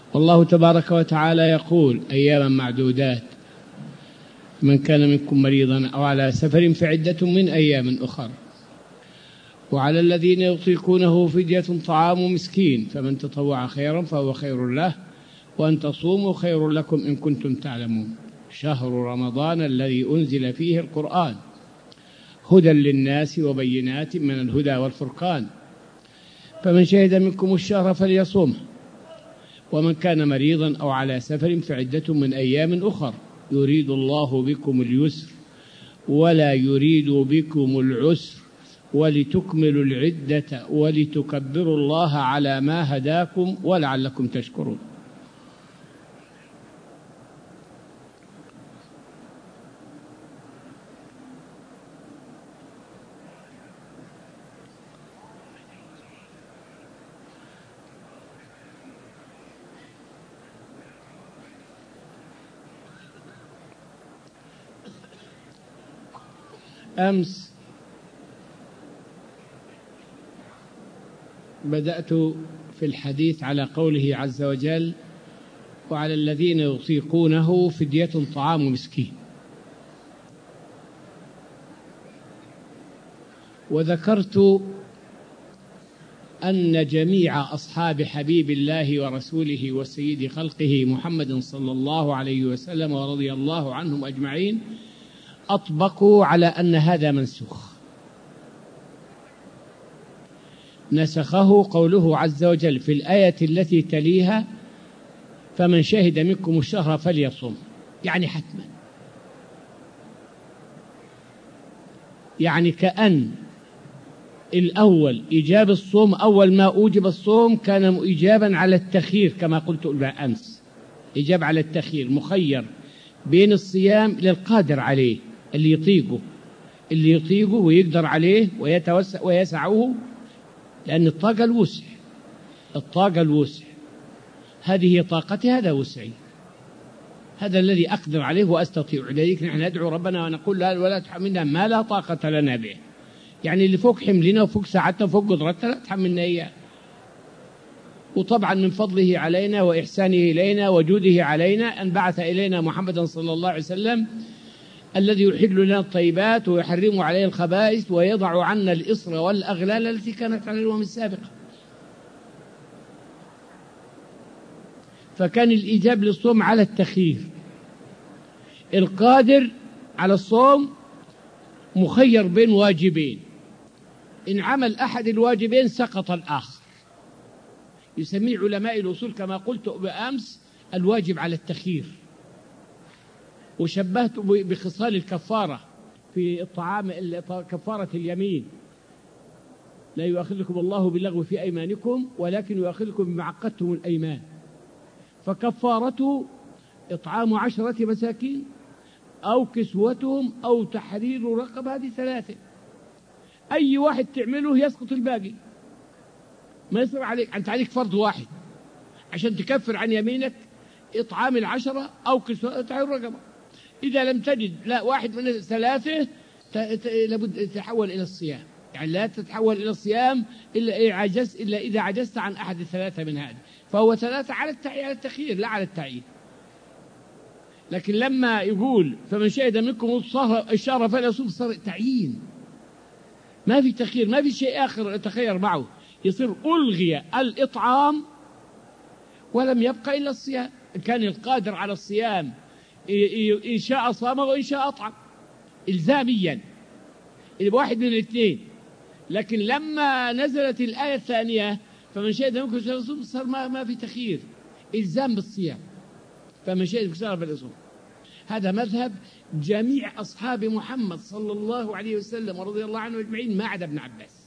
والله تبارك وتعالى يقول: أياما معدودات، من كان منكم مريضا أو على سفر فعدة من أيام أخر، وعلى الذين يطيقونه فدية طعام مسكين، فمن تطوع خيرا فهو خير له، وأن تصوموا خير لكم إن كنتم تعلمون. شهر رمضان الذي أنزل فيه القرآن هدى للناس وبينات من الهدى والفرقان، فمن شهد منكم الشهر فليصومه، ومن كان مريضا أو على سفر فعدة من أيام أخر، يريد الله بكم اليسر ولا يريد بكم العسر ولتكملوا العدة ولتكبروا الله على ما هداكم ولعلكم تشكرون. أمس بدأت في الحديث على قوله عز وجل: وعلى الذين يطيقونه فدية طعام مسكين، وذكرت أن جميع أصحاب حبيب الله ورسوله وسيد خلقه محمد صلى الله عليه وسلم ورضي الله عنهم أجمعين أطبقوا على أن هذا منسوخ. نسخه قوله عز وجل في الآية التي تليها: فمن شهد منكم الشهر فليصم، يعني حتما، يعني كأن الأول إيجاب الصوم، أول ما أوجب الصوم كان إيجابا على التخيير كما قلت أمس، إيجاب على التخيير، مخير بين الصيام للقادر عليه، اللي يطيقه ويقدر عليه ويتوسع ويسعه، لأن الطاقة الوسع هذه هي طاقتي، هذا وسعي، هذا الذي أقدر عليه وأستطيع. لذلك نحن ندعو ربنا ونقول: لا ولا تحملنا ما لا طاقة لنا به، يعني اللي فوق حملنا وفوق ساعتنا وفوق قدرتنا لا تحملنا إياه. وطبعا من فضله علينا وإحسانه إلينا وجوده علينا أن بعث إلينا محمدا صلى الله عليه وسلم الذي يحل لنا الطيبات ويحرم عليه الخبائث ويضع عنا الإصر والأغلال التي كانت على الأمم السابقة. فكان الإيجاب للصوم على التخيير، القادر على الصوم مخير بين واجبين، إن عمل أحد الواجبين سقط الآخر. يسميه علماء الأصول كما قلت بأمس الواجب على التخيير، وشبهت بخصال الكفارة في الطعام، كفارة اليمين: لا يؤاخذكم الله باللغو في أيمانكم ولكن يؤاخذكم بما عقدتم الأيمان، فكفارته إطعام 10 مساكين أو كسوتهم أو تحرير رقبة، هذه 3. أي واحد تعمله يسقط الباقي، ما يصير عليك، أنت عليك فرض واحد عشان تكفر عن يمينك: إطعام 10 أو كسوة تحرير رقبة. إذا لم تجد لا واحد من 3 لابد تتحول إلى الصيام، يعني لا تتحول إلى الصيام إلا إذا عجزت عن أحد 3 من هذه، فهو 3 على التخيير لا على التعيين. لكن لما يقول فمن شهد منكم الشهر فليصوم، صار تعيين، ما في تخيير، ما في شيء آخر يتخير معه، يصير ألغي الإطعام ولم يبقى إلا الصيام. كان القادر على الصيام إن شاء صام وإن شاء أطعم إلزاميا، واحد من الاثنين. لكن لما نزلت الآية الثانية فمن شهد منكم الشهر فليصوم، صار ما في تخيير، إلزام بالصيام، فمن شهد منكم الشهر فليصوم. هذا مذهب جميع أصحاب محمد صلى الله عليه وسلم ورضي الله عنه أجمعين ما عدا ابن عباس.